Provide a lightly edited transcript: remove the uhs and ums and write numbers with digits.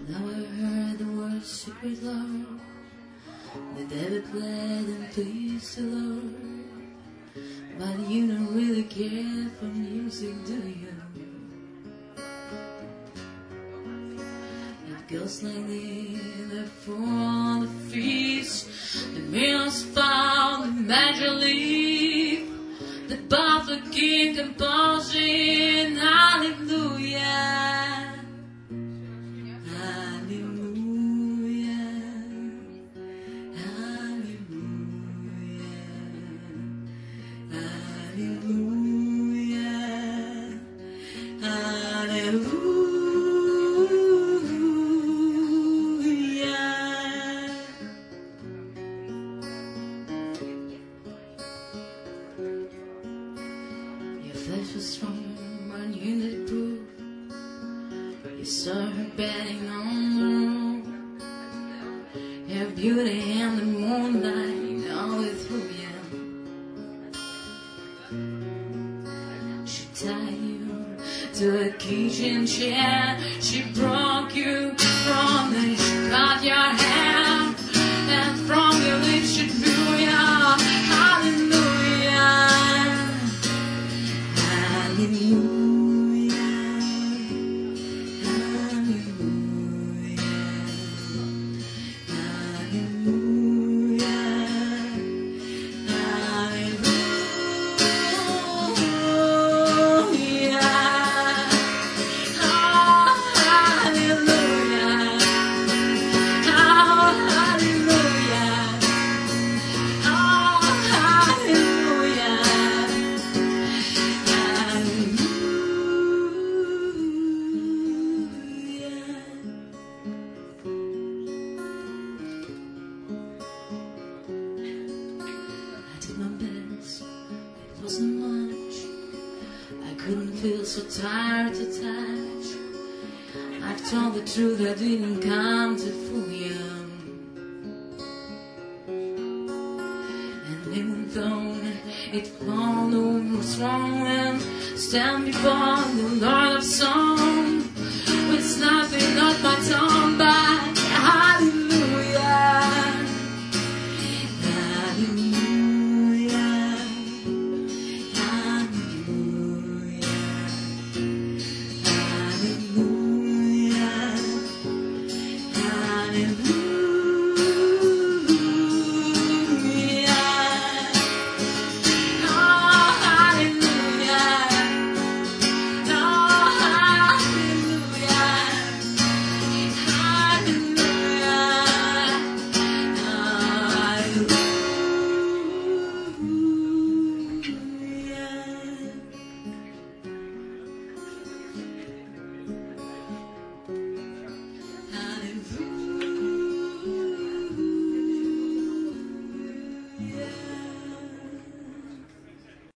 Now I heard the word secret love, that David played and pleased the Lord. But you don't really care for music, do you? It goes like this: the fall, the feast, the meals found, the magic leaf, the buffer king composing, hallelujah. Stand before the Lord of Songs.